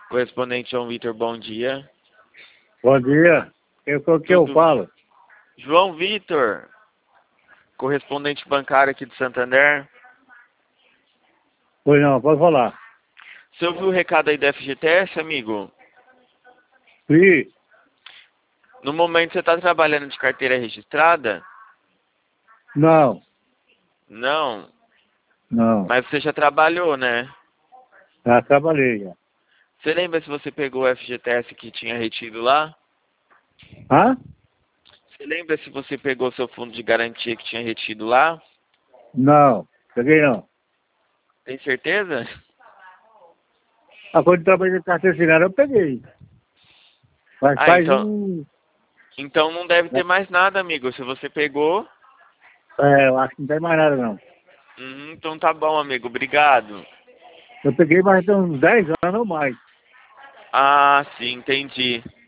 Correspondente João Vitor, bom dia. Bom dia. Que eu falo? João Vitor, correspondente bancário aqui de Santander. Pois não, pode falar. Você ouviu o recado aí da FGTS, amigo? Sim. No momento você está trabalhando de carteira registrada? Não. Não. Não. Mas você já trabalhou, né? Já trabalhei já. Você lembra se você pegou o FGTS que tinha retido lá? Hã? Você lembra se você pegou seu fundo de garantia que tinha retido lá? Não. Peguei não. Tem certeza? A coisa de trabalhar de carteira assinada eu peguei. Mas faz Então não deve ter mais nada, amigo. Se você pegou... eu acho que não tem mais nada não. Então tá bom, amigo. Obrigado. Eu peguei mais de uns 10 anos ou mais. Ah, sim, entendi.